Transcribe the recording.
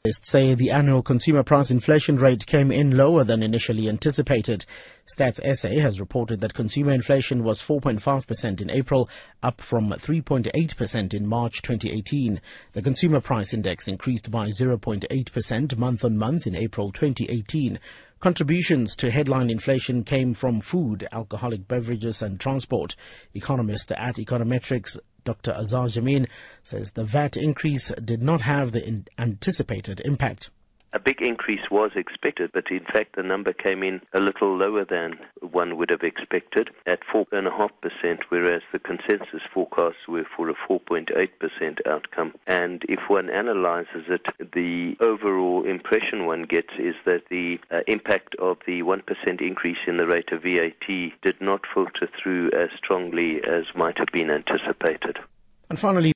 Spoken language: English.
Say the annual consumer price inflation rate came in lower than initially anticipated. Stats SA has reported that consumer inflation was 4.5% in April, up from 3.8% in March 2018. The consumer price index increased by 0.8% month-on-month in April 2018. Contributions to headline inflation came from food, alcoholic beverages and transport. Economist at Econometrics Dr. Azar Jamin says the VAT increase did not have the anticipated impact. A big increase was expected, but in fact the number came in a little lower than one would have expected at 4.5%, whereas the consensus forecasts were for a 4.8% outcome. And if one analyzes it, the overall impression one gets is that the impact of the 1% increase in the rate of VAT did not filter through as strongly as might have been anticipated. And finally,